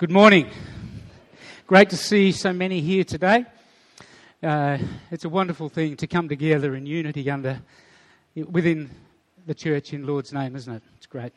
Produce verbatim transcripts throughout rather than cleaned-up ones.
Good morning. Great to see so many here today. Uh, it's a wonderful thing to come together in unity under within the church in Lord's name, isn't it? It's great.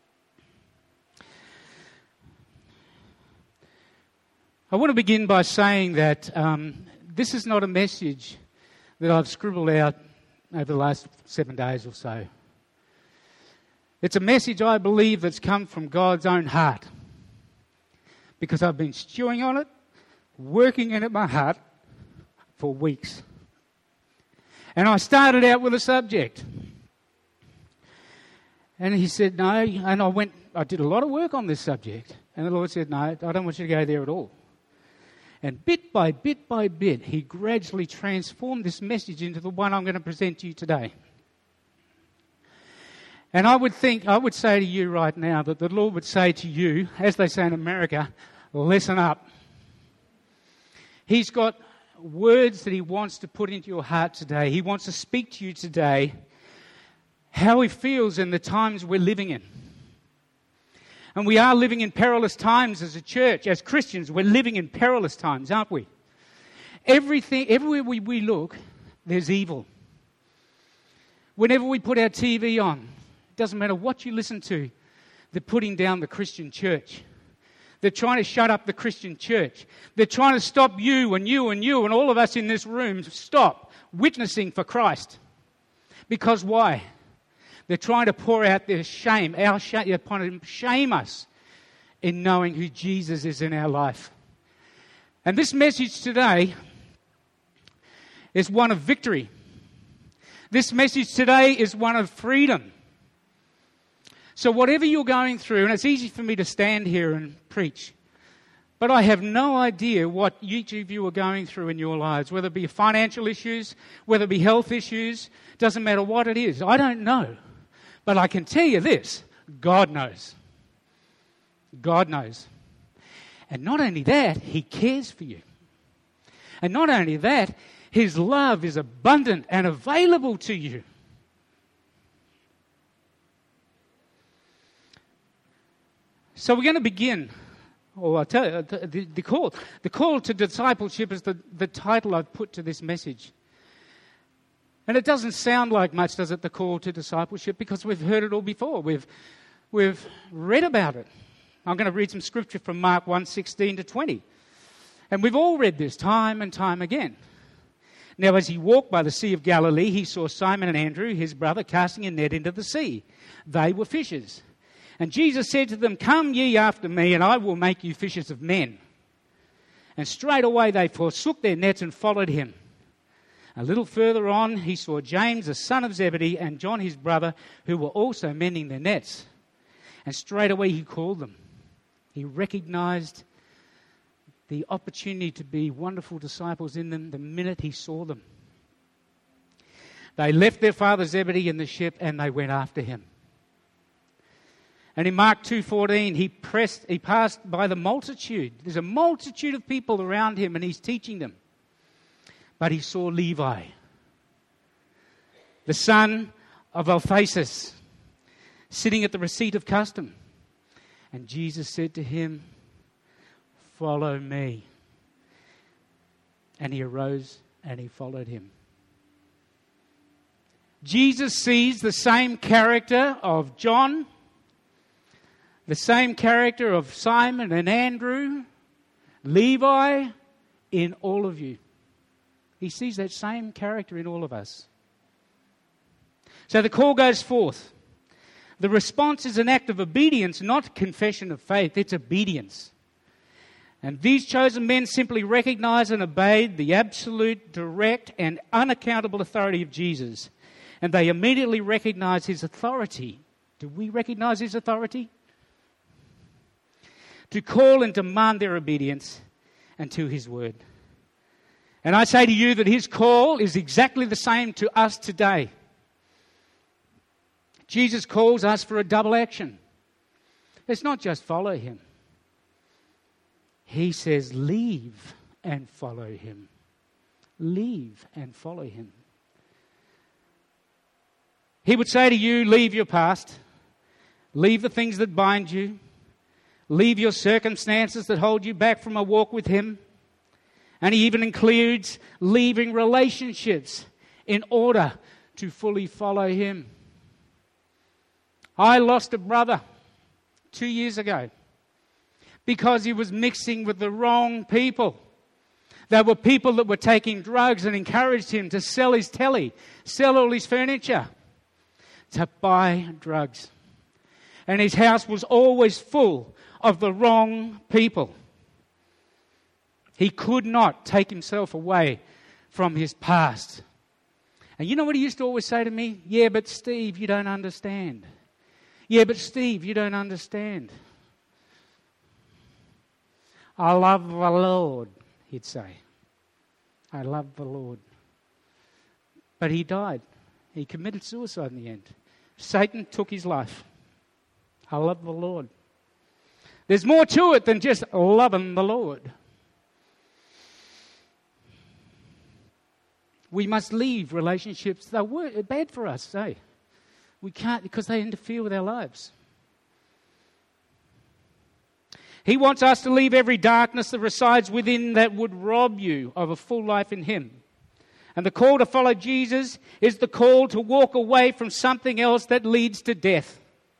I want to begin by saying that um, this is not a message that I've scribbled out over the last seven days or so. It's a message I believe that's come from God's own heart, because I've been stewing on it, working in it my heart for weeks. And I started out with a subject. And he said, no, and I went, I did a lot of work on this subject. And the Lord said, no, I don't want you to go there at all. And bit by bit by bit, he gradually transformed this message into the one I'm going to present to you today. And I would think, I would say to you right now that the Lord would say to you, as they say in America, listen up. He's got words that he wants to put into your heart today. He wants to speak to you today how he feels in the times we're living in. And we are living in perilous times as a church. As Christians, we're living in perilous times, aren't we? Everything, everywhere we, we look, there's evil. Whenever we put our T V on, it doesn't matter what you listen to, they're putting down the Christian church. They're trying to shut up the Christian church. They're trying to stop you and you and you and all of us in this room stop witnessing for Christ. Because why? They're trying to pour out their shame, our shame, upon shame us in knowing who Jesus is in our life. And this message today is one of victory. This message today is one of freedom. So whatever you're going through, and it's easy for me to stand here and preach, but I have no idea what each of you are going through in your lives, whether it be financial issues, whether it be health issues, doesn't matter what it is. I don't know. But I can tell you this, God knows. God knows. And not only that, he cares for you. And not only that, his love is abundant and available to you. So we're going to begin, or I'll tell you, the, the call. The call to discipleship is the, the title I've put to this message. And it doesn't sound like much, does it, the call to discipleship, because we've heard it all before. We've, we've read about it. I'm going to read some scripture from Mark one, sixteen to twenty. And we've all read this time and time again. Now, as he walked by the Sea of Galilee, he saw Simon and Andrew, his brother, casting a net into the sea. They were fishers. And Jesus said to them, "Come ye after me, and I will make you fishers of men." And straightway they forsook their nets and followed him. A little further on, he saw James, the son of Zebedee, and John, his brother, who were also mending their nets. And straightway he called them. He recognized the opportunity to be wonderful disciples in them the minute he saw them. They left their father Zebedee in the ship and they went after him. And in Mark two fourteen, he pressed, he passed by the multitude. There's a multitude of people around him and he's teaching them. But he saw Levi, the son of Alphaeus, sitting at the receipt of custom. And Jesus said to him, "Follow me." And he arose and he followed him. Jesus sees the same character of John, the same character of Simon and Andrew, Levi, in all of you. He sees that same character in all of us. So the call goes forth. The response is an act of obedience, not confession of faith. It's obedience. And these chosen men simply recognized and obeyed the absolute, direct, and unaccountable authority of Jesus. And they immediately recognized his authority. Do we recognize his authority? To call and demand their obedience and to his word. And I say to you that his call is exactly the same to us today. Jesus calls us for a double action. It's not just follow him. He says leave and follow him. Leave and follow him. He would say to you, leave your past. Leave the things that bind you. Leave your circumstances that hold you back from a walk with Him. And He even includes leaving relationships in order to fully follow Him. I lost a brother two years ago because he was mixing with the wrong people. There were people that were taking drugs and encouraged him to sell his telly, sell all his furniture, to buy drugs. And his house was always full of the wrong people. He could not take himself away from his past. And you know what he used to always say to me? Yeah, but Steve, you don't understand. Yeah, but Steve, you don't understand. I love the Lord, he'd say. I love the Lord. But he died. He committed suicide in the end. Satan took his life. I love the Lord. There's more to it than just loving the Lord. We must leave relationships that are bad for us, eh? We can't, because they interfere with our lives. He wants us to leave every darkness that resides within that would rob you of a full life in Him. And the call to follow Jesus is the call to walk away from something else that leads to death.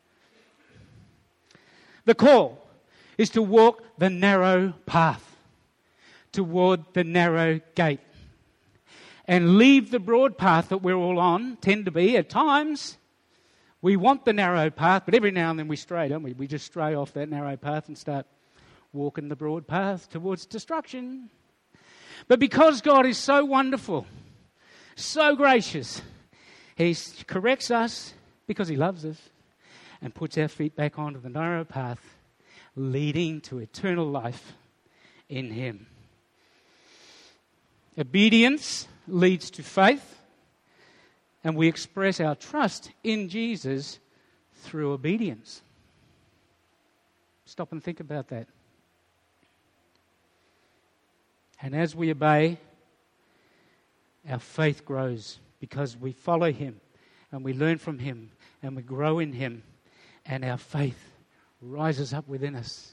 The call is to walk the narrow path toward the narrow gate. And leave the broad path that we're all on, tend to be at times. We want the narrow path, but every now and then we stray, don't we? We just stray off that narrow path and start walking the broad path towards destruction. But because God is so wonderful, so gracious, He corrects us because He loves us and puts our feet back onto the narrow path leading to eternal life in Him. Obedience leads to faith, and we express our trust in Jesus through obedience. Stop and think about that. And as we obey, our faith grows because we follow Him and we learn from Him and we grow in Him, and our faith rises up within us.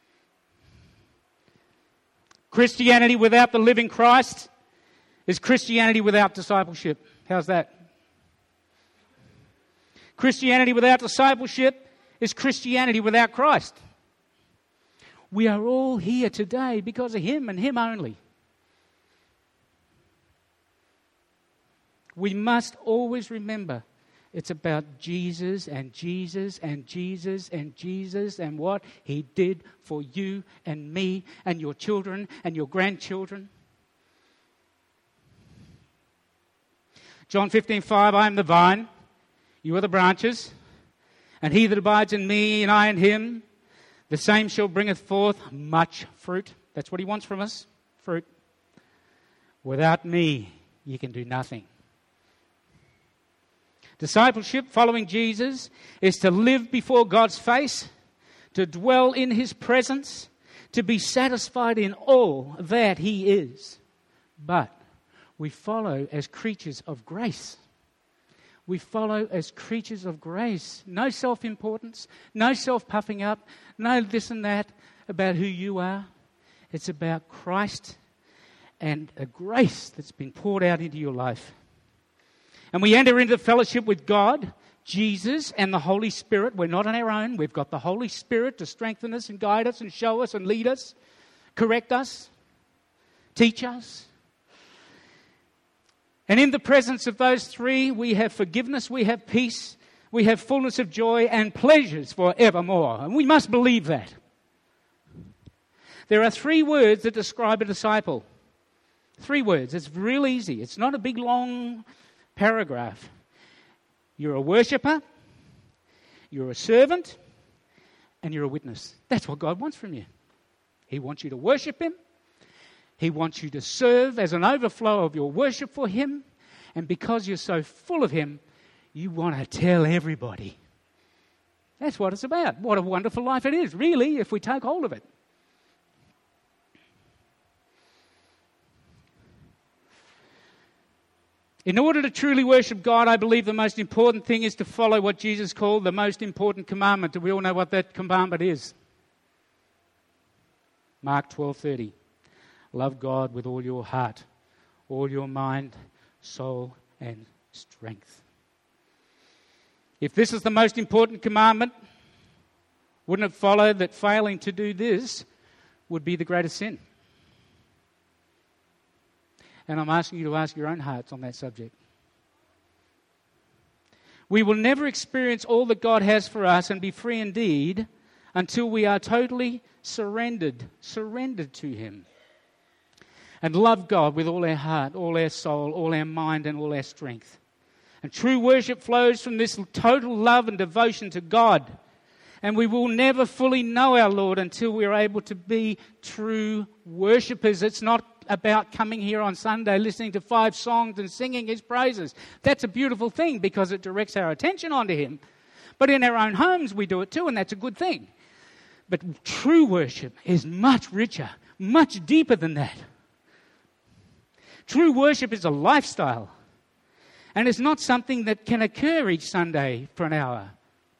Christianity without the living Christ is Christianity without discipleship. How's that? Christianity without discipleship is Christianity without Christ. We are all here today because of Him and Him only. We must always remember it's about Jesus and Jesus and Jesus and Jesus and what He did for you and me and your children and your grandchildren. John fifteen five, I am the vine, you are the branches, and he that abides in me and I in him, the same shall bringeth forth much fruit. That's what He wants from us, fruit. Without me, you can do nothing. Discipleship, following Jesus, is to live before God's face, to dwell in His presence, to be satisfied in all that He is. But we follow as creatures of grace. We follow as creatures of grace. No self-importance, no self-puffing up, no this and that about who you are. It's about Christ and a grace that's been poured out into your life. And we enter into fellowship with God, Jesus, and the Holy Spirit. We're not on our own. We've got the Holy Spirit to strengthen us and guide us and show us and lead us, correct us, teach us. And in the presence of those three, we have forgiveness, we have peace, we have fullness of joy and pleasures forevermore. And we must believe that. There are three words that describe a disciple. Three words. It's real easy. It's not a big, long paragraph. You're a worshipper, you're a servant, and you're a witness. That's what God wants from you. He wants you to worship Him. He wants you to serve as an overflow of your worship for Him. And because you're so full of Him, you want to tell everybody. That's what it's about. What a wonderful life it is, really, if we take hold of it. In order to truly worship God, I believe the most important thing is to follow what Jesus called the most important commandment. Do we all know what that commandment is? Mark twelve thirty. Love God with all your heart, all your mind, soul, and strength. If this is the most important commandment, wouldn't it follow that failing to do this would be the greatest sin? And I'm asking you to ask your own hearts on that subject. We will never experience all that God has for us and be free indeed until we are totally surrendered, surrendered to Him. And love God with all our heart, all our soul, all our mind, and all our strength. And true worship flows from this total love and devotion to God. And we will never fully know our Lord until we are able to be true worshippers. It's not about coming here on Sunday, listening to five songs and singing His praises. That's a beautiful thing because it directs our attention onto Him. But in our own homes we do it too, and that's a good thing. But true worship is much richer, much deeper than that. True worship is a lifestyle. And it's not something that can occur each Sunday for an hour.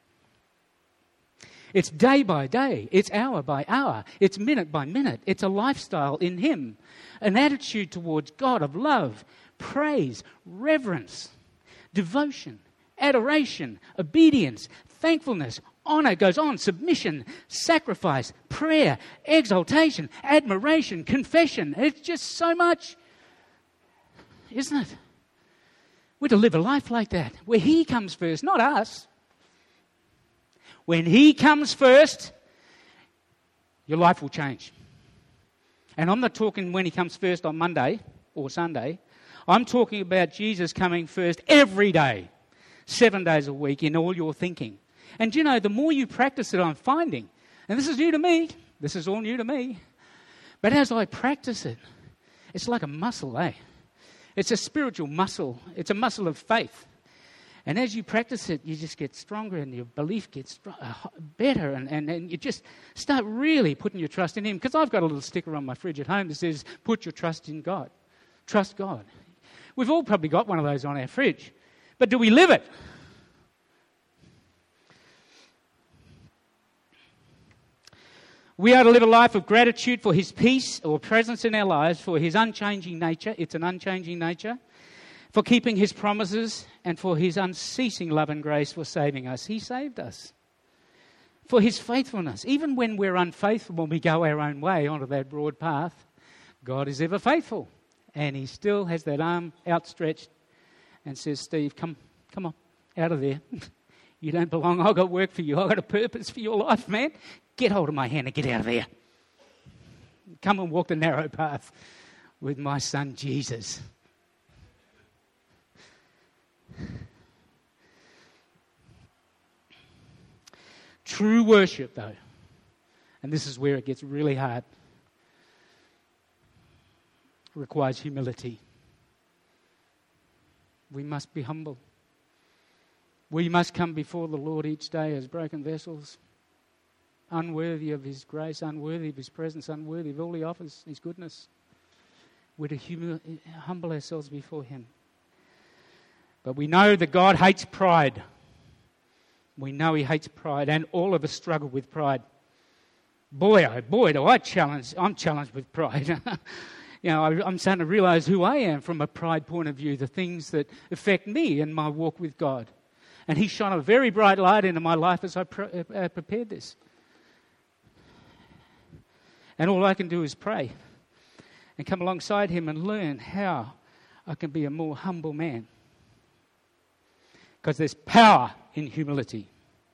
It's day by day. It's hour by hour. It's minute by minute. It's a lifestyle in Him. An attitude towards God of love, praise, reverence, devotion, adoration, obedience, thankfulness, honour, goes on, submission, sacrifice, prayer, exaltation, admiration, confession. It's just so much, isn't it? We're to live a life like that, where He comes first, not us. When He comes first, your life will change. And I'm not talking when He comes first on Monday or Sunday. I'm talking about Jesus coming first every day, seven days a week in all your thinking. And you know, the more you practice it, I'm finding, and this is new to me, this is all new to me, but as I practice it, it's like a muscle, eh? It's a spiritual muscle. It's a muscle of faith. And as you practice it, you just get stronger and your belief gets str- uh, better and, and, and you just start really putting your trust in Him. Because I've got a little sticker on my fridge at home that says, put your trust in God. Trust God. We've all probably got one of those on our fridge. But do we live it? We are to live a life of gratitude for His peace or presence in our lives, for His unchanging nature. It's an unchanging nature. For keeping His promises and for His unceasing love and grace for saving us. He saved us. For His faithfulness. Even when we're unfaithful, when we go our own way onto that broad path, God is ever faithful. And He still has that arm outstretched and says, Steve, come, come on, out of there. You don't belong. I've got work for you. I've got a purpose for your life, man. Get hold of my hand and get out of there. Come and walk the narrow path with my son Jesus. True worship, though, and this is where it gets really hard, requires humility. We must be humble. We must come before the Lord each day as broken vessels, unworthy of His grace, unworthy of His presence, unworthy of all He offers, His goodness. We're to humil- humble ourselves before Him. But we know that God hates pride. We know He hates pride, and all of us struggle with pride. Boy, oh boy, do I challenge, I'm challenged with pride. You know, I, I'm starting to realise who I am from a pride point of view, the things that affect me in my walk with God. And He shone a very bright light into my life as I pre- uh, prepared this. And all I can do is pray and come alongside Him and learn how I can be a more humble man. Because there's power in humility.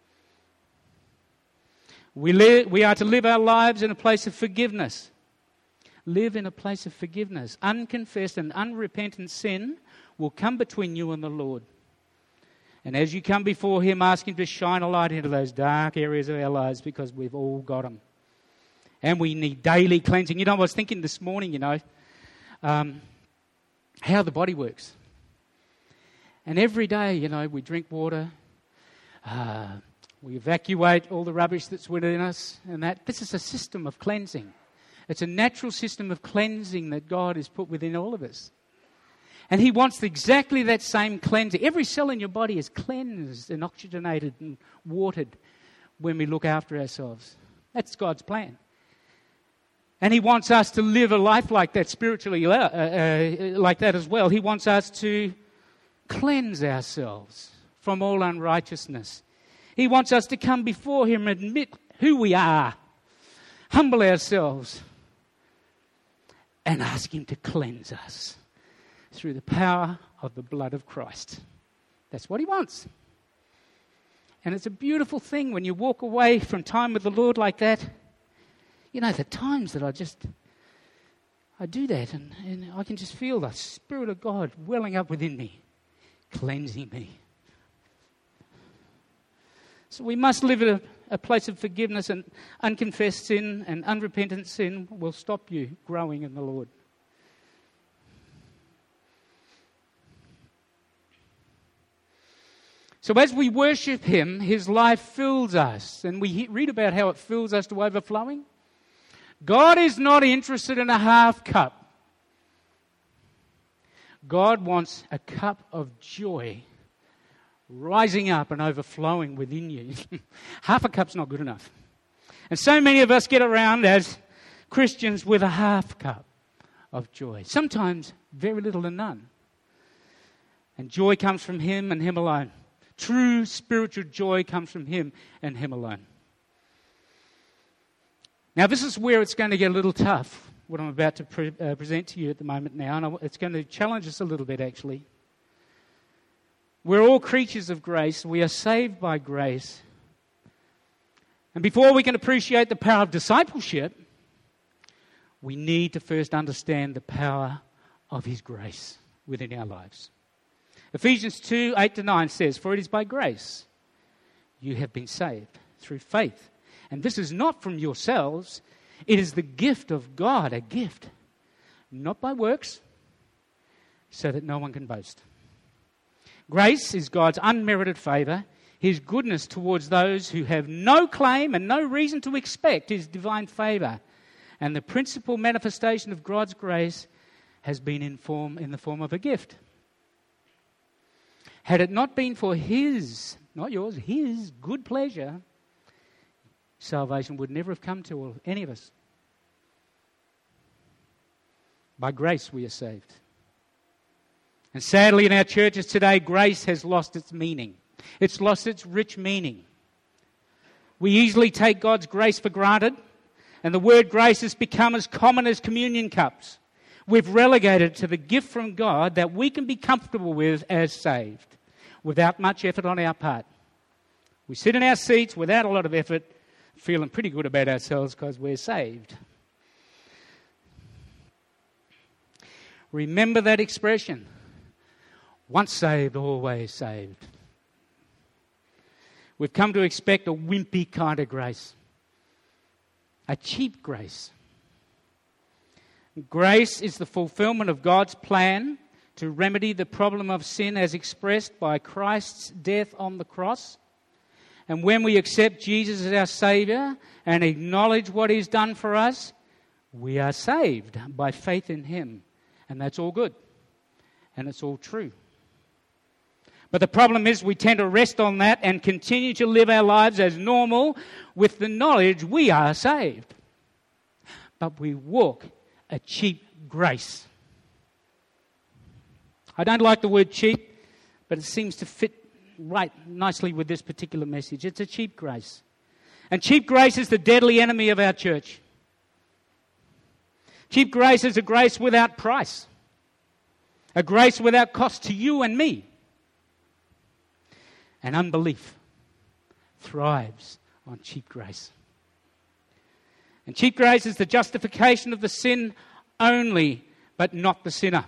We, li- we are to live our lives in a place of forgiveness. Live in a place of forgiveness. Unconfessed and unrepentant sin will come between you and the Lord. And as you come before Him, ask Him to shine a light into those dark areas of our lives, because we've all got them. And we need daily cleansing. You know, I was thinking this morning, you know, um, how the body works. And every day, you know, we drink water, uh, we evacuate all the rubbish that's within us, and that. This is a system of cleansing. It's a natural system of cleansing that God has put within all of us. And He wants exactly that same cleansing. Every cell in your body is cleansed and oxygenated and watered when we look after ourselves. That's God's plan. And he wants us to live a life like that, spiritually uh, uh, like that as well. He wants us to cleanse ourselves from all unrighteousness. He wants us to come before him, admit who we are, humble ourselves, and ask him to cleanse us through the power of the blood of Christ. That's what he wants. And it's a beautiful thing when you walk away from time with the Lord like that. You know, the times that I just, I do that and, and I can just feel the Spirit of God welling up within me, cleansing me. So we must live at a, a place of forgiveness, and unconfessed sin and unrepentant sin will stop you growing in the Lord. So as we worship him, his life fills us, and we read about how it fills us to overflowing. God is not interested in a half cup. God wants a cup of joy rising up and overflowing within you. Half a cup's not good enough. And so many of us get around as Christians with a half cup of joy. Sometimes very little and none. And joy comes from him and him alone. True spiritual joy comes from him and him alone. Now, this is where it's going to get a little tough, what I'm about to pre- uh, present to you at the moment now, and I, it's going to challenge us a little bit, actually. We're all creatures of grace. We are saved by grace. And before we can appreciate the power of discipleship, we need to first understand the power of his grace within our lives. Ephesians two, eight to nine says, "For it is by grace you have been saved through faith. And this is not from yourselves, it is the gift of God," a gift, "not by works, so that no one can boast." Grace is God's unmerited favour, his goodness towards those who have no claim and no reason to expect his divine favour. And the principal manifestation of God's grace has been in form in the form of a gift. Had it not been for his, not yours, his good pleasure, salvation would never have come to any of us. By grace we are saved. And sadly in our churches today, grace has lost its meaning. It's lost its rich meaning. We easily take God's grace for granted, and the word grace has become as common as communion cups. We've relegated it to the gift from God that we can be comfortable with as saved, without much effort on our part. We sit in our seats without a lot of effort, feeling pretty good about ourselves because we're saved. Remember that expression, once saved, always saved. We've come to expect a wimpy kind of grace, a cheap grace. Grace is the fulfillment of God's plan to remedy the problem of sin as expressed by Christ's death on the cross. And when we accept Jesus as our Saviour and acknowledge what he's done for us, we are saved by faith in him. And that's all good. And it's all true. But the problem is we tend to rest on that and continue to live our lives as normal with the knowledge we are saved. But we walk a cheap grace. I don't like the word cheap, but it seems to fit right nicely with this particular message. It's a cheap grace. And cheap grace is the deadly enemy of our church. Cheap grace is a grace without price. A grace without cost to you and me. And unbelief thrives on cheap grace. And cheap grace is the justification of the sin only, but not the sinner.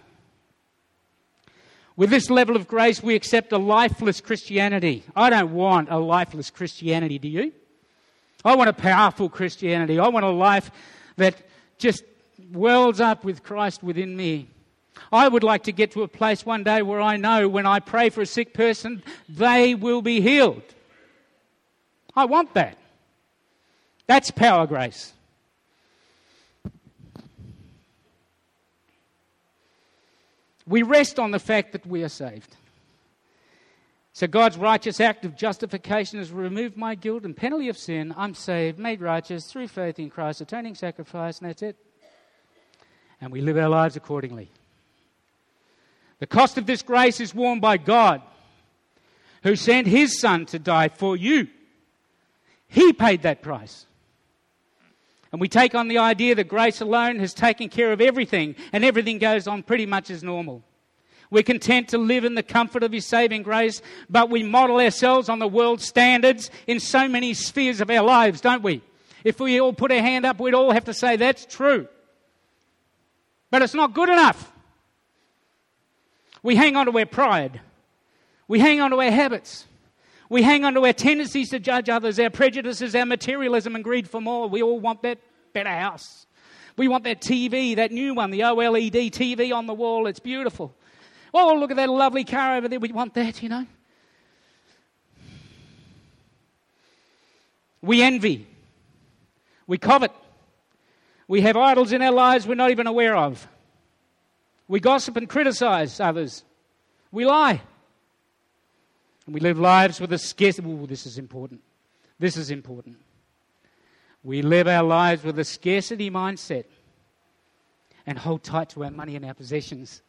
With this level of grace, we accept a lifeless Christianity. I don't want a lifeless Christianity, do you? I want a powerful Christianity. I want a life that just wells up with Christ within me. I would like to get to a place one day where I know when I pray for a sick person, they will be healed. I want that. That's power grace. We rest on the fact that we are saved. So God's righteous act of justification has removed my guilt and penalty of sin. I'm saved, made righteous through faith in Christ's atoning sacrifice, and that's it. And we live our lives accordingly. The cost of this grace is borne by God, who sent his Son to die for you. He paid that price. And we take on the idea that grace alone has taken care of everything, and everything goes on pretty much as normal. We're content to live in the comfort of his saving grace, but we model ourselves on the world's standards in so many spheres of our lives, don't we? If we all put our hand up, we'd all have to say that's true. But it's not good enough. We hang on to our pride. We hang on to our habits. We hang on to our tendencies to judge others, our prejudices, our materialism and greed for more. We all want that better house. We want that T V, that new one, the O L E D T V on the wall. It's beautiful. Oh, look at that lovely car over there. We want that, you know. We envy. We covet. We have idols in our lives we're not even aware of. We gossip and criticize others. We lie. And we live lives with a scarcity. Oh, this is important. This is important. We live our lives with a scarcity mindset and hold tight to our money and our possessions.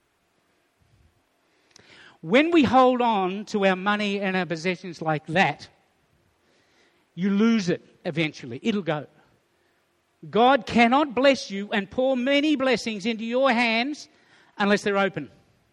When we hold on to our money and our possessions like that, you lose it eventually. It'll go. God cannot bless you and pour many blessings into your hands unless they're open.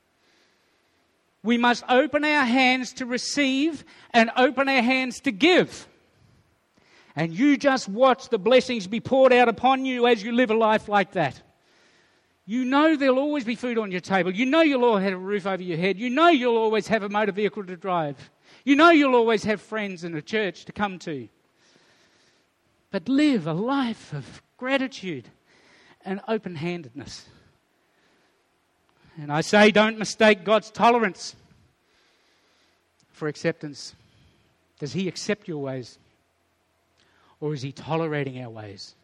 We must open our hands to receive and open our hands to give. And you just watch the blessings be poured out upon you as you live a life like that. You know there'll always be food on your table. You know you'll always have a roof over your head. You know you'll always have a motor vehicle to drive. You know you'll always have friends and a church to come to. But live a life of gratitude and open-handedness. And I say, don't mistake God's tolerance for acceptance. Does he accept your ways? Or is he tolerating our ways?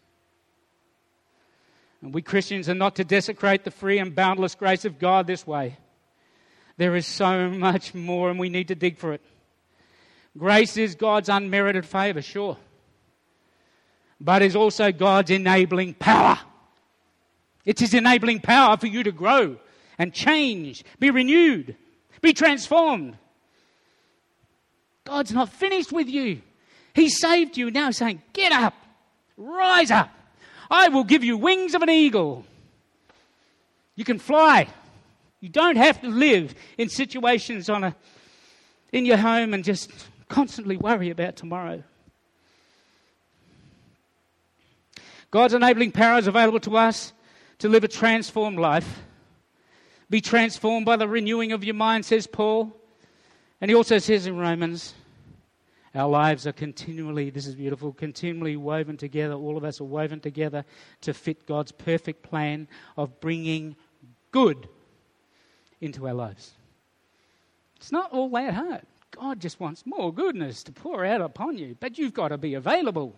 And we Christians are not to desecrate the free and boundless grace of God this way. There is so much more and we need to dig for it. Grace is God's unmerited favour, sure. But is also God's enabling power. It's his enabling power for you to grow and change, be renewed, be transformed. God's not finished with you. He saved you. Now he's saying, get up, rise up. I will give you wings of an eagle. You can fly. You don't have to live in situations on a, in your home and just constantly worry about tomorrow. God's enabling power is available to us to live a transformed life. Be transformed by the renewing of your mind, says Paul. And he also says in Romans, our lives are continually, this is beautiful, continually woven together. All of us are woven together to fit God's perfect plan of bringing good into our lives. It's not all that hard. God just wants more goodness to pour out upon you, but you've got to be available.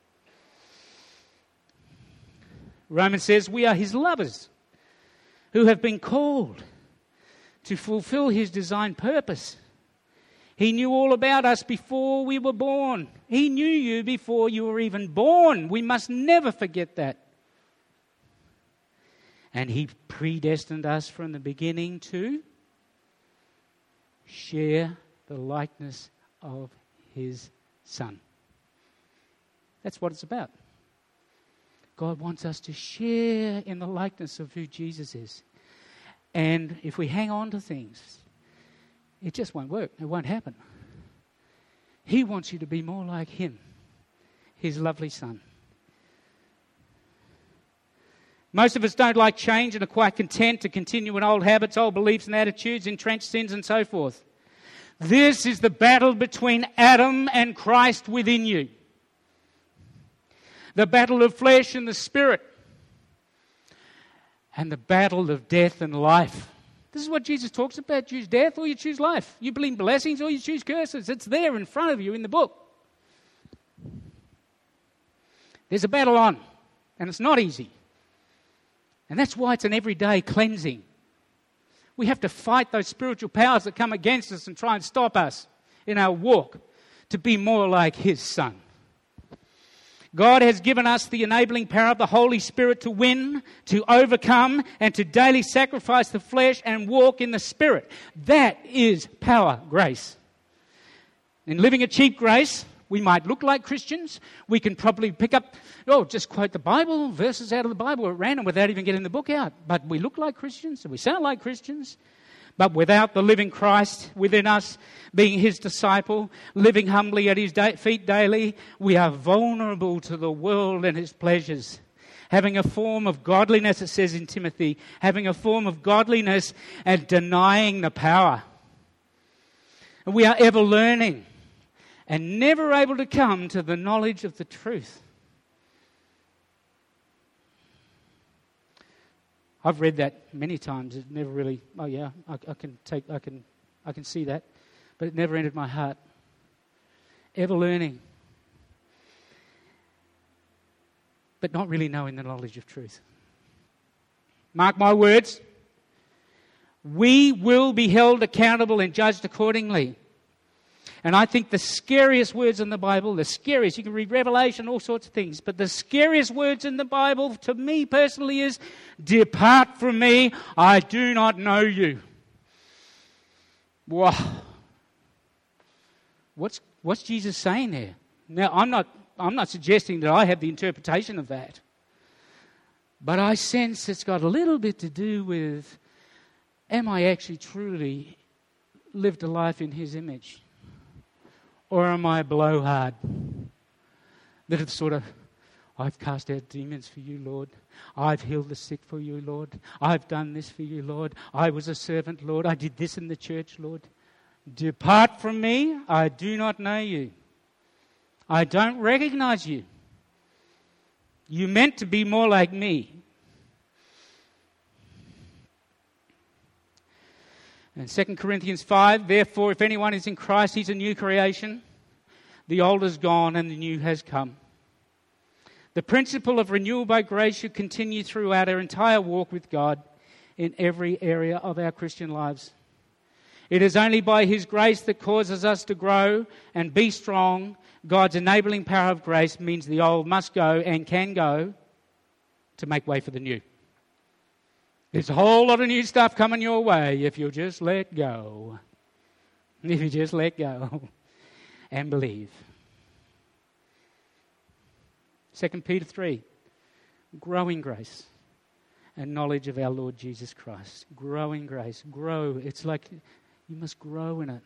Romans says we are his lovers who have been called to fulfill his designed purpose. He knew all about us before we were born. He knew you before you were even born. We must never forget that. And he predestined us from the beginning to share the likeness of his Son. That's what it's about. God wants us to share in the likeness of who Jesus is. And if we hang on to things, it just won't work. It won't happen. He wants you to be more like him, his lovely Son. Most of us don't like change and are quite content to continue in old habits, old beliefs and attitudes, entrenched sins and so forth. This is the battle between Adam and Christ within you. The battle of flesh and the spirit. And the battle of death and life. This is what Jesus talks about. Choose death or you choose life. You believe blessings or you choose curses. It's there in front of you in the book. There's a battle on. And it's not easy. And that's why it's an everyday cleansing. We have to fight those spiritual powers that come against us and try and stop us in our walk to be more like His Son. God has given us the enabling power of the Holy Spirit to win, to overcome, and to daily sacrifice the flesh and walk in the Spirit. That is power, grace. In living a cheap grace, we might look like Christians. We can probably pick up, oh, just quote the Bible, verses out of the Bible at random without even getting the book out. But we look like Christians and we sound like Christians. But without the living Christ within us, being His disciple, living humbly at His feet daily, we are vulnerable to the world and its pleasures. Having a form of godliness, it says in Timothy, having a form of godliness and denying the power. And we are ever learning and never able to come to the knowledge of the truth. I've read that many times. It never really. Oh yeah, I, I can take. I can. I can see that, but it never entered my heart. Ever learning, but not really knowing the knowledge of truth. Mark my words. We will be held accountable and judged accordingly. And I think the scariest words in the Bible, the scariest, you can read Revelation, all sorts of things, but the scariest words in the Bible to me personally is, depart from me, I do not know you. Wow. What's, what's Jesus saying there? Now, I'm not, I'm not suggesting that I have the interpretation of that, but I sense it's got a little bit to do with, am I actually truly lived a life in His image? Or am I a blowhard that have sort of, I've cast out demons for you, Lord. I've healed the sick for you, Lord. I've done this for you, Lord. I was a servant, Lord. I did this in the church, Lord. Depart from me. I do not know you. I don't recognize you. You meant to be more like me. And Second Corinthians five, therefore, if anyone is in Christ, he's a new creation. The old is gone and the new has come. The principle of renewal by grace should continue throughout our entire walk with God in every area of our Christian lives. It is only by His grace that causes us to grow and be strong. God's enabling power of grace means the old must go and can go to make way for the new. There's a whole lot of new stuff coming your way if you'll just let go. If you just let go and believe. Second Peter three, growing grace and knowledge of our Lord Jesus Christ. Growing grace, grow. It's like you must grow in it.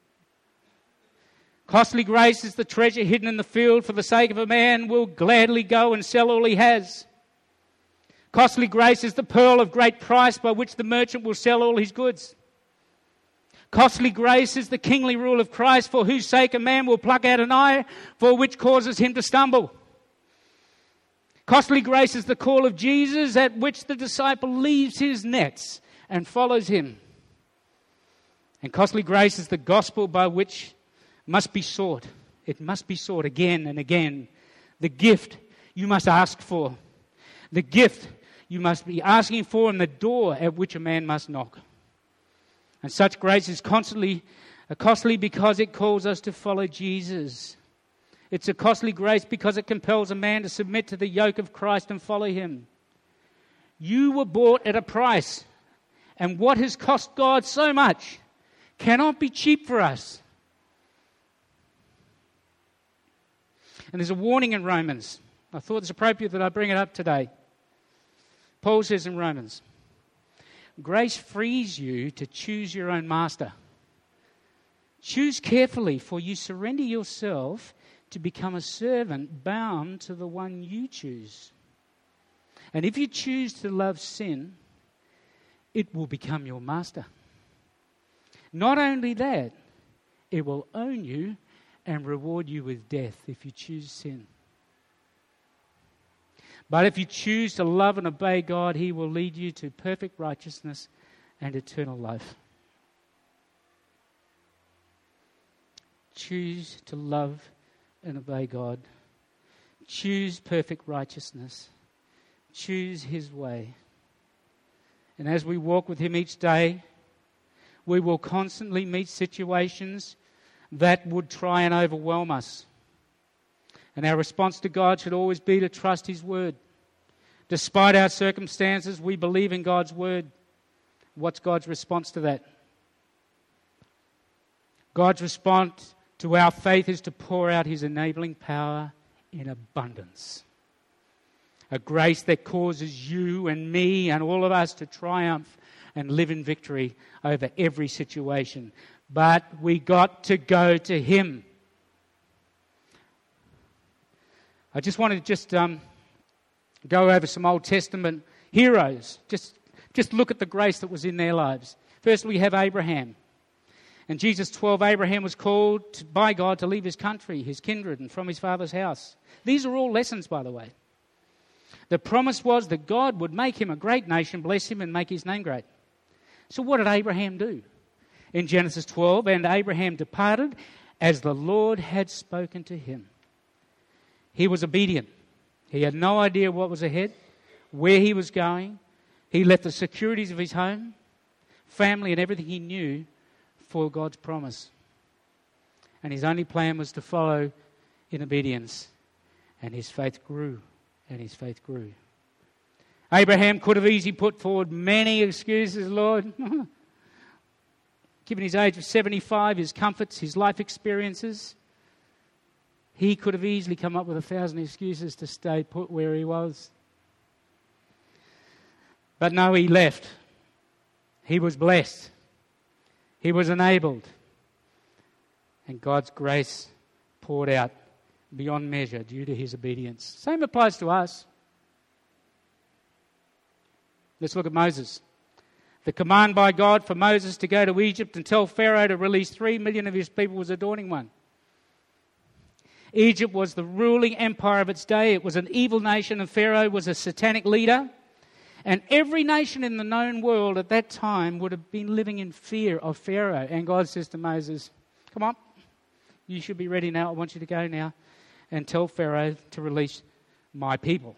Costly grace is the treasure hidden in the field. For the sake of a man will gladly go and sell all he has. Costly grace is the pearl of great price by which the merchant will sell all his goods. Costly grace is the kingly rule of Christ, for whose sake a man will pluck out an eye, for which causes him to stumble. Costly grace is the call of Jesus, at which the disciple leaves his nets and follows Him. And costly grace is the gospel by which must be sought. It must be sought again and again. The gift you must ask for. The gift you must be asking for, and the door at which a man must knock. And such grace is constantly uh, costly because it calls us to follow Jesus. It's a costly grace because it compels a man to submit to the yoke of Christ and follow Him. You were bought at a price, and what has cost God so much cannot be cheap for us. And there's a warning in Romans. I thought it's appropriate that I bring it up today. Paul says in Romans, grace frees you to choose your own master. Choose carefully, for you surrender yourself to become a servant bound to the one you choose. And if you choose to love sin, it will become your master. Not only that, it will own you and reward you with death if you choose sin. But if you choose to love and obey God, He will lead you to perfect righteousness and eternal life. Choose to love and obey God. Choose perfect righteousness. Choose His way. And as we walk with Him each day, we will constantly meet situations that would try and overwhelm us. And our response to God should always be to trust His word. Despite our circumstances, we believe in God's word. What's God's response to that? God's response to our faith is to pour out His enabling power in abundance. A grace that causes you and me and all of us to triumph and live in victory over every situation. But we got to go to Him. I just wanted to just um, go over some Old Testament heroes. Just, just look at the grace that was in their lives. First, we have Abraham. In Genesis twelve, Abraham was called to, by God to leave his country, his kindred, and from his father's house. These are all lessons, by the way. The promise was that God would make him a great nation, bless him, and make his name great. So what did Abraham do? In Genesis twelve, and Abraham departed as the Lord had spoken to him. He was obedient. He had no idea what was ahead, where he was going. He left the securities of his home, family, and everything he knew for God's promise. And his only plan was to follow in obedience. And his faith grew, and his faith grew. Abraham could have easily put forward many excuses, Lord. Given his age of seventy-five, his comforts, his life experiences, he could have easily come up with a thousand excuses to stay put where he was. But no, he left. He was blessed. He was enabled. And God's grace poured out beyond measure due to his obedience. Same applies to us. Let's look at Moses. The command by God for Moses to go to Egypt and tell Pharaoh to release three million of his people was a daunting one. Egypt was the ruling empire of its day. It was an evil nation, and Pharaoh was a satanic leader. And every nation in the known world at that time would have been living in fear of Pharaoh. And God says to Moses, come on, you should be ready now. I want you to go now and tell Pharaoh to release my people.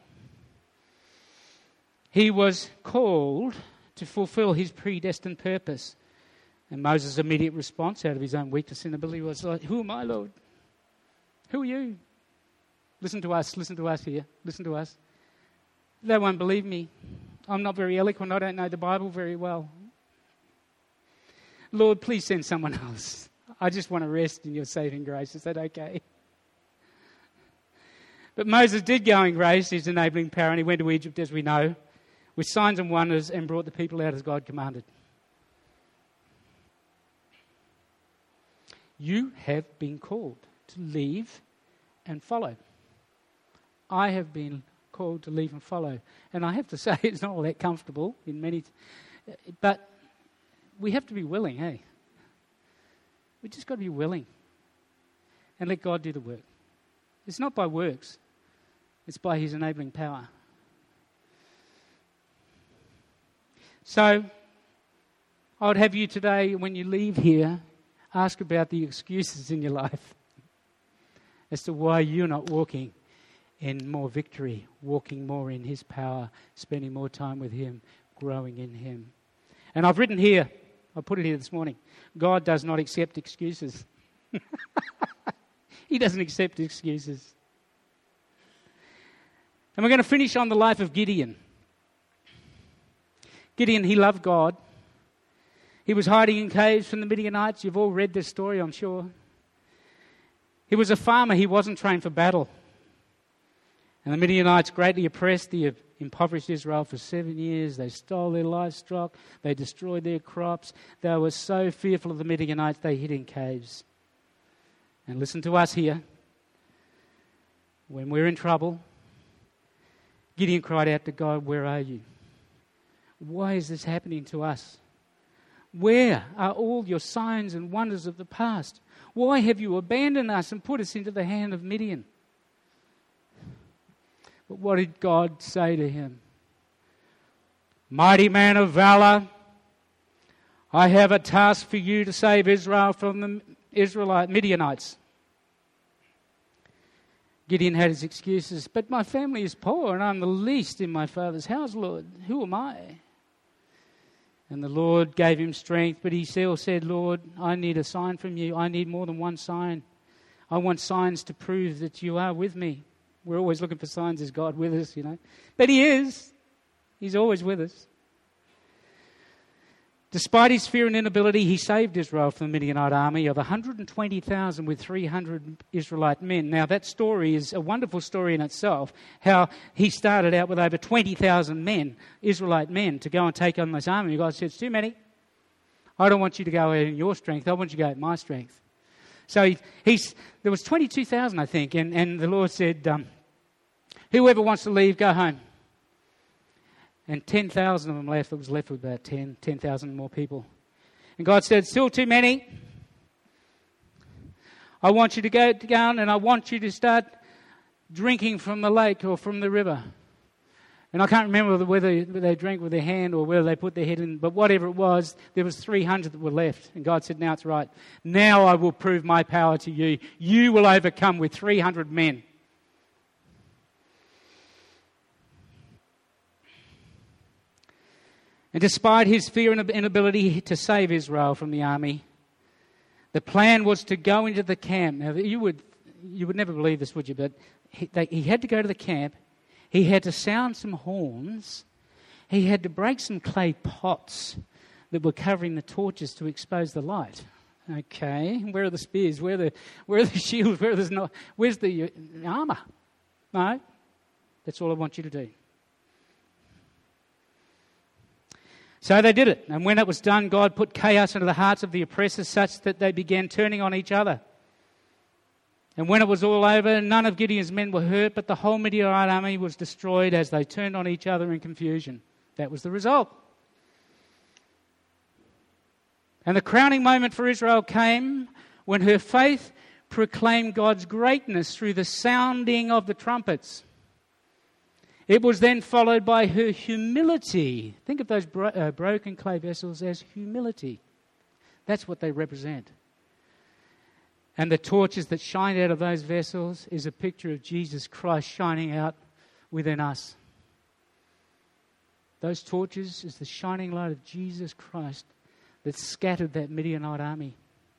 He was called to fulfill his predestined purpose. And Moses' immediate response out of his own weakness and ability was like, who am I, Lord? Who are you? Listen to us, listen to us here, listen to us. They won't believe me. I'm not very eloquent, I don't know the Bible very well. Lord, please send someone else. I just want to rest in your saving grace. Is that okay? But Moses did go in grace, his enabling power, and he went to Egypt, as we know, with signs and wonders, and brought the people out as God commanded. You have been called to leave and follow. I have been called to leave and follow. And I have to say, it's not all that comfortable in many... T- but we have to be willing, hey? We just got to be willing and let God do the work. It's not by works. It's by his enabling power. So, I would have you today, when you leave here, ask about the excuses in your life as to why you're not walking in more victory, walking more in his power, spending more time with him, growing in him. And I've written here, I put it here this morning, God does not accept excuses. He doesn't accept excuses. And we're going to finish on the life of Gideon. Gideon, he loved God. He was hiding in caves from the Midianites. You've all read this story, I'm sure. He was a farmer. He wasn't trained for battle. And the Midianites greatly oppressed the impoverished Israel for seven years. They stole their livestock. They destroyed their crops. They were so fearful of the Midianites, they hid in caves. And listen to us here. When we're in trouble, Gideon cried out to God, where are you? Why is this happening to us? Where are all your signs and wonders of the past? Why have you abandoned us and put us into the hand of Midian? But what did God say to him? Mighty man of valor, I have a task for you to save Israel from the Israelite Midianites. Gideon had his excuses, but my family is poor and I'm the least in my father's house, Lord. Who am I? And the Lord gave him strength, but he still said, Lord, I need a sign from you. I need more than one sign. I want signs to prove that you are with me. We're always looking for signs. Is God with us, you know? But he is. He's always with us. Despite his fear and inability, he saved Israel from the Midianite army of one hundred twenty thousand with three hundred Israelite men. Now, that story is a wonderful story in itself, how he started out with over twenty thousand men, Israelite men, to go and take on this army. God said, it's too many. I don't want you to go out in your strength. I want you to go in my strength. So he, he's, there was twenty-two thousand, I think, and, and the Lord said, um, whoever wants to leave, go home. And ten thousand of them left. It was left with about ten, ten thousand more people. And God said, still too many. I want you to go down and I want you to start drinking from the lake or from the river. And I can't remember whether they drank with their hand or whether they put their head in, but whatever it was, there was three hundred that were left. And God said, now it's right. Now I will prove my power to you. You will overcome with three hundred men. And despite his fear and inability to save Israel from the army, the plan was to go into the camp. Now, you would you would never believe this, would you? But he, they, he had to go to the camp. He had to sound some horns. He had to break some clay pots that were covering the torches to expose the light. Okay, where are the spears? Where are the where are the shields? Where are the, where's the uh, armour? No, that's all I want you to do. So they did it. And when it was done, God put chaos into the hearts of the oppressors such that they began turning on each other. And when it was all over, none of Gideon's men were hurt, but the whole Midianite army was destroyed as they turned on each other in confusion. That was the result. And the crowning moment for Israel came when her faith proclaimed God's greatness through the sounding of the trumpets. It was then followed by her humility. Think of those bro- uh, broken clay vessels as humility. That's what they represent. And the torches that shine out of those vessels is a picture of Jesus Christ shining out within us. Those torches is the shining light of Jesus Christ that scattered that Midianite army.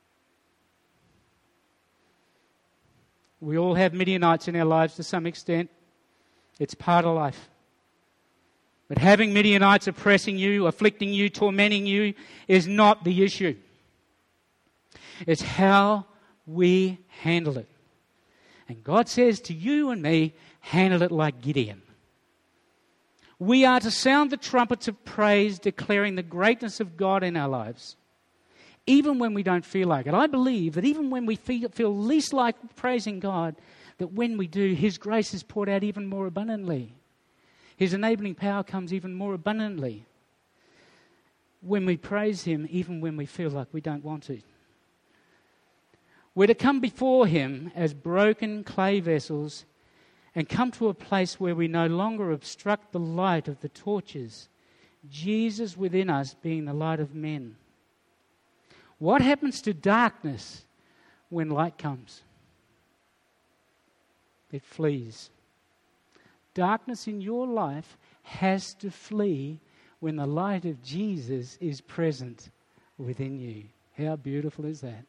We all have Midianites in our lives to some extent. It's part of life. But having Midianites oppressing you, afflicting you, tormenting you is not the issue. It's how we handle it. And God says to you and me, handle it like Gideon. We are to sound the trumpets of praise, declaring the greatness of God in our lives, even when we don't feel like it. I believe that even when we feel, feel least like praising God, that when we do, His grace is poured out even more abundantly. His enabling power comes even more abundantly when we praise Him, even when we feel like we don't want to. We're to come before Him as broken clay vessels and come to a place where we no longer obstruct the light of the torches, Jesus within us being the light of men. What happens to darkness when light comes? It flees. Darkness in your life has to flee when the light of Jesus is present within you. How beautiful is that?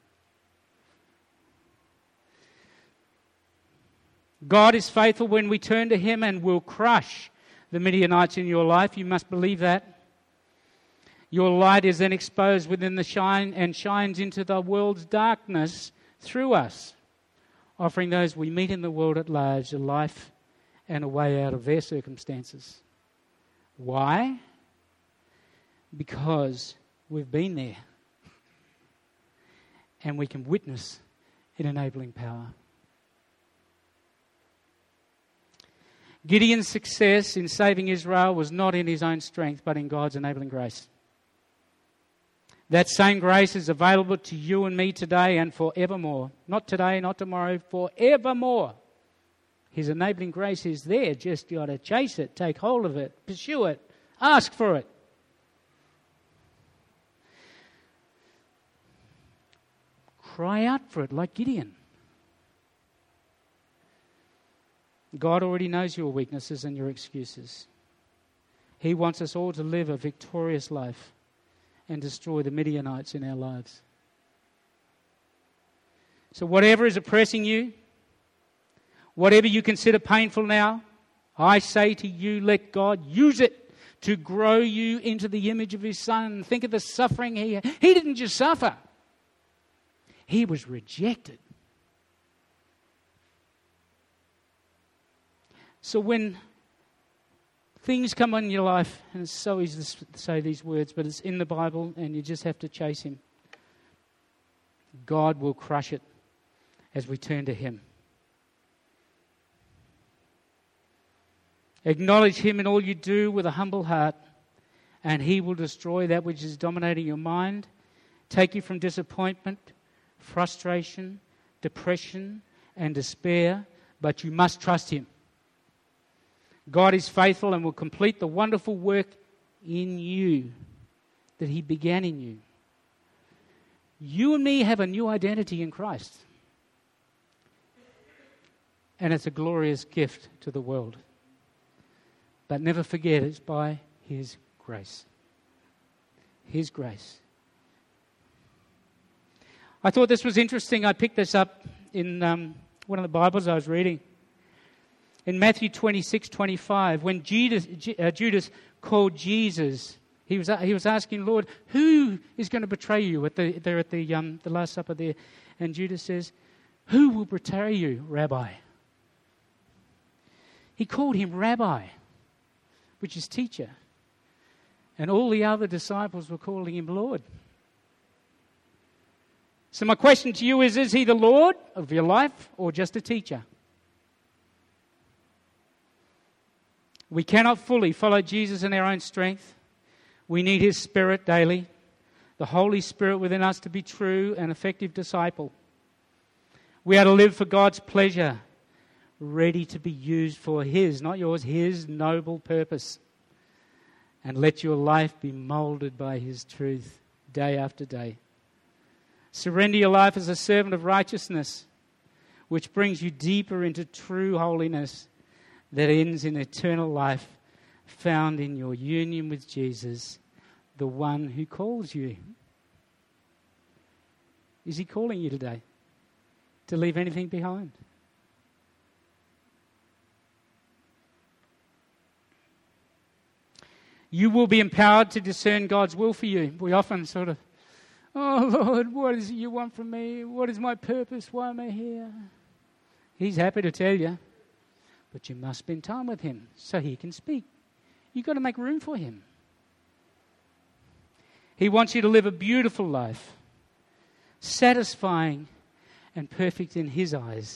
God is faithful when we turn to Him and will crush the Midianites in your life. You must believe that. Your light is then exposed within the shine and shines into the world's darkness through us, offering those we meet in the world at large a life and a way out of their circumstances. Why? Because we've been there and we can witness in enabling power. Gideon's success in saving Israel was not in his own strength, but in God's enabling grace. That same grace is available to you and me today and forevermore. Not today, not tomorrow, forevermore. His enabling grace is there. Just you got to chase it, take hold of it, pursue it, ask for it. Cry out for it like Gideon. God already knows your weaknesses and your excuses. He wants us all to live a victorious life. and destroy the Midianites in our lives. So whatever is oppressing you, whatever you consider painful now, I say to you, let God use it to grow you into the image of His Son. Think of the suffering He had. He didn't just suffer. He was rejected. So when things come on in your life, and it's so easy to say these words, but it's in the Bible and you just have to chase Him, God will crush it as we turn to Him. Acknowledge Him in all you do with a humble heart, and He will destroy that which is dominating your mind, take you from disappointment, frustration, depression, and despair, but you must trust Him. God is faithful and will complete the wonderful work in you that He began in you. You and me have a new identity in Christ. And it's a glorious gift to the world. But never forget, it's by His grace. His grace. I thought this was interesting. I picked this up in um, one of the Bibles I was reading. In Matthew twenty-six twenty-five, when Judas, uh, Judas called Jesus, he was he was asking, Lord, who is going to betray you? At the, they're at the um, the Last Supper there. And Judas says, who will betray you, Rabbi? He called him Rabbi, which is teacher. And all the other disciples were calling him Lord. So my question to you is, is He the Lord of your life or just a teacher? We cannot fully follow Jesus in our own strength. We need His Spirit daily, the Holy Spirit within us, to be true and effective disciple. We are to live for God's pleasure, ready to be used for His, not yours, His noble purpose. And let your life be molded by His truth day after day. Surrender your life as a servant of righteousness, which brings you deeper into true holiness that ends in eternal life found in your union with Jesus, the one who calls you. Is He calling you today to leave anything behind? You will be empowered to discern God's will for you. We often sort of, oh Lord, what is it you want from me? What is my purpose? Why am I here? He's happy to tell you. But you must spend time with Him so He can speak. You've got to make room for Him. He wants you to live a beautiful life, satisfying and perfect in His eyes.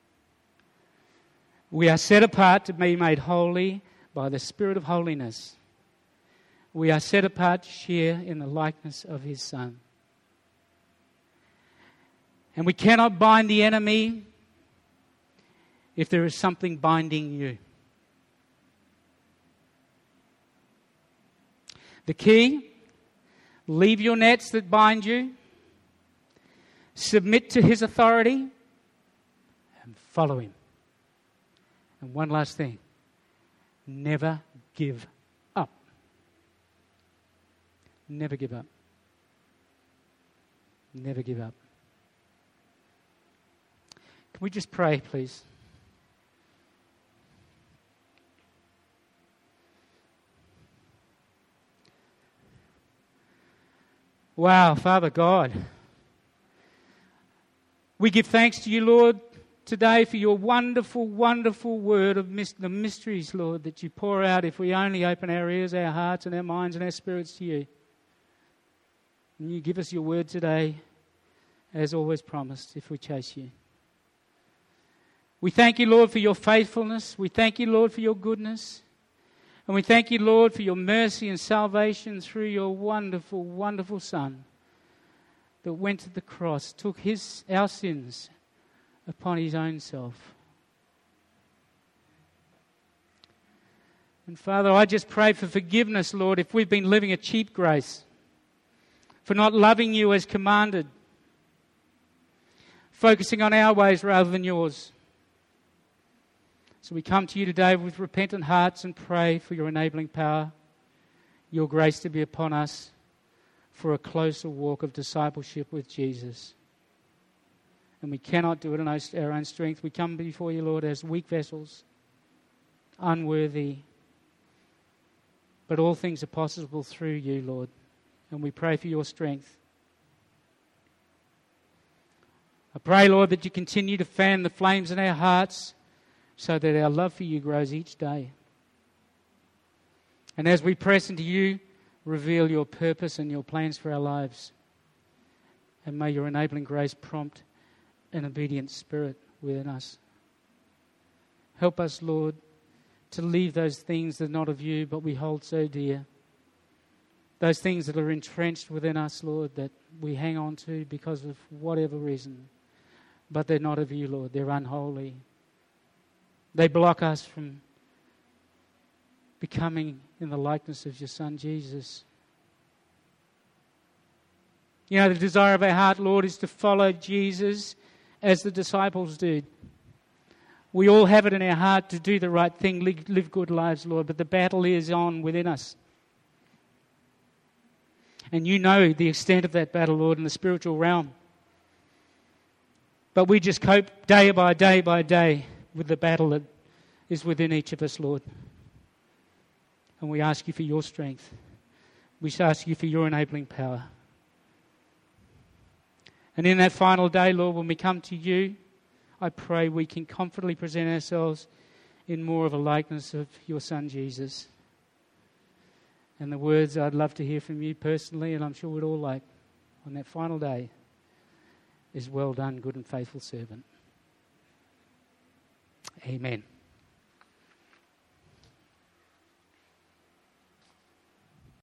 We are set apart to be made holy by the Spirit of holiness. We are set apart to share in the likeness of His Son. And we cannot bind the enemy if there is something binding you. The key, leave your nets that bind you, submit to His authority, and follow Him. And one last thing, never give up. Never give up. Never give up. Can we just pray, please? Wow, Father God, we give thanks to you, Lord, today for your wonderful, wonderful word of mis- the mysteries, Lord, that you pour out if we only open our ears, our hearts and our minds and our spirits to you. And you give us your word today, as always promised, if we chase you. We thank you, Lord, for your faithfulness. We thank you, Lord, for your goodness. And we thank you, Lord, for your mercy and salvation through your wonderful, wonderful Son that went to the cross, took his our sins upon His own self. And Father, I just pray for forgiveness, Lord, if we've been living a cheap grace, for not loving you as commanded, focusing on our ways rather than yours. So we come to you today with repentant hearts and pray for your enabling power, your grace to be upon us, for a closer walk of discipleship with Jesus. And we cannot do it in our own strength. We come before you, Lord, as weak vessels, unworthy. But all things are possible through you, Lord. And we pray for your strength. I pray, Lord, that you continue to fan the flames in our hearts so that our love for you grows each day. And as we press into you, reveal your purpose and your plans for our lives. And may your enabling grace prompt an obedient spirit within us. Help us, Lord, to leave those things that are not of you, but we hold so dear. Those things that are entrenched within us, Lord, that we hang on to because of whatever reason. But they're not of you, Lord. They're unholy. They block us from becoming in the likeness of your Son, Jesus. You know, the desire of our heart, Lord, is to follow Jesus as the disciples did. We all have it in our heart to do the right thing, live good lives, Lord, but the battle is on within us. And you know the extent of that battle, Lord, in the spiritual realm. But we just cope day by day by day with the battle that is within each of us, Lord. And we ask you for your strength. We ask you for your enabling power. And in that final day, Lord, when we come to you, I pray we can confidently present ourselves in more of a likeness of your Son, Jesus. And the words I'd love to hear from you personally, and I'm sure we'd all like, on that final day, is well done, good and faithful servant. Amen.